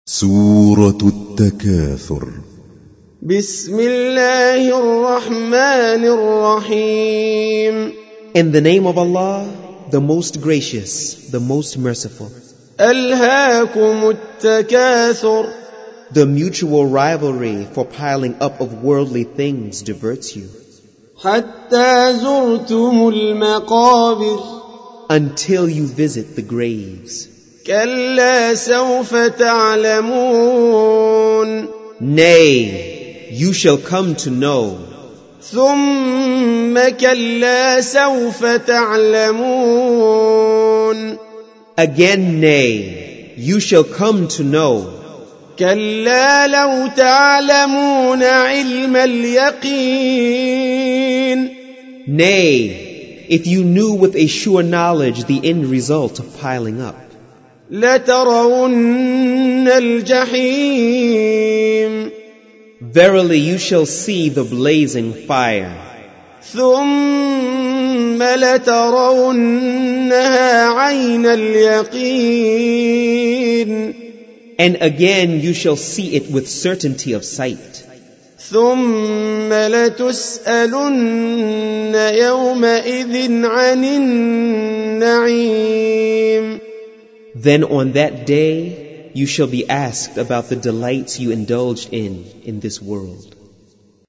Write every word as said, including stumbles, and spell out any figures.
سورة التكاثر. بسم الله الرحمن الرحيم. In the name of Allah, the most gracious, the most merciful. ألهاكم التكاثر. The mutual rivalry for piling up of worldly things diverts you. حتى زرتم المقابر. Until you visit the graves. كلا سوف تعلمون. Nay, you shall come to know. ثم كلا سوف تعلمون. Again, nay, you shall come to know. كلا لو تعلمون علم اليقين. Nay, if you knew with a sure knowledge the end result of piling up. لترون الجحيم. Verily you shall see the blazing fire. ثم لترونها عين اليقين. And again you shall see it with certainty of sight. ثم لتسألن يومئذ عن النعيم. Then on that day you shall be asked about the delights you indulged in in this world.